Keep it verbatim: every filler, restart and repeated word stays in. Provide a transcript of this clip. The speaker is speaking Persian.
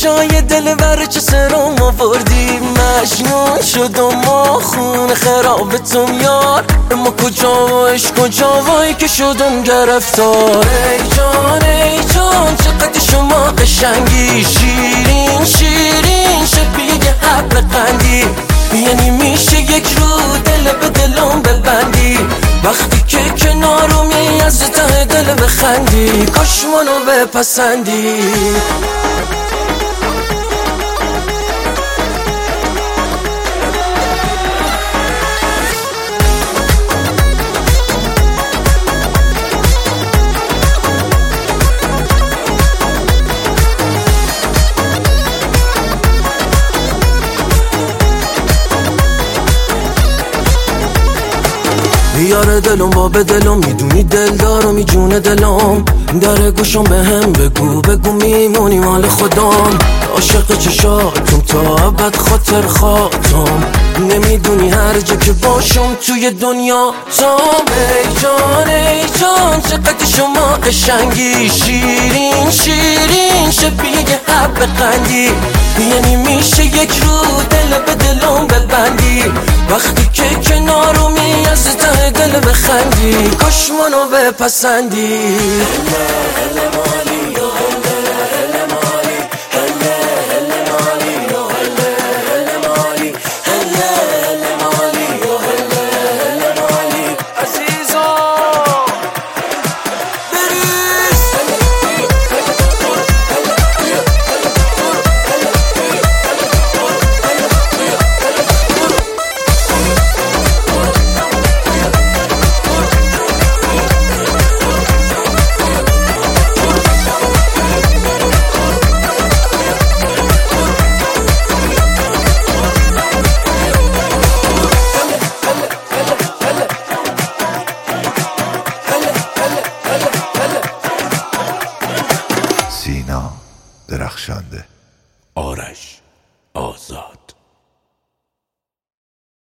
چشای دلبر چه سرم آوردی مجنون شدم و خون خرابتم یار اما کجا و عشق کجا وای که شدم گرفتار ای جان ای جان چقدر شما قشنگی شیرین شیرین شبیه حب قندی یعنی میشه یک رو دل به دلم ببندی وقتی که کنارمی از ته دل بخندی کاش منو بپسندی یار دلم با به دلم میدونی دلدارم میجونه دلم در گوشم به هم بگو بگو میمونی مال خودم عاشق چشاتم تا ابد خاطر خاطم نمیدونی هر جا که باشم توی دنیا تام ای جان ای جان چقدر شما قشنگی شیرین شیرین شبیه حب قندی یعنی میشه یک رو دل به دلم ببندی وقتی که کنارمی از ته دل بخندی کاش منو بپسندی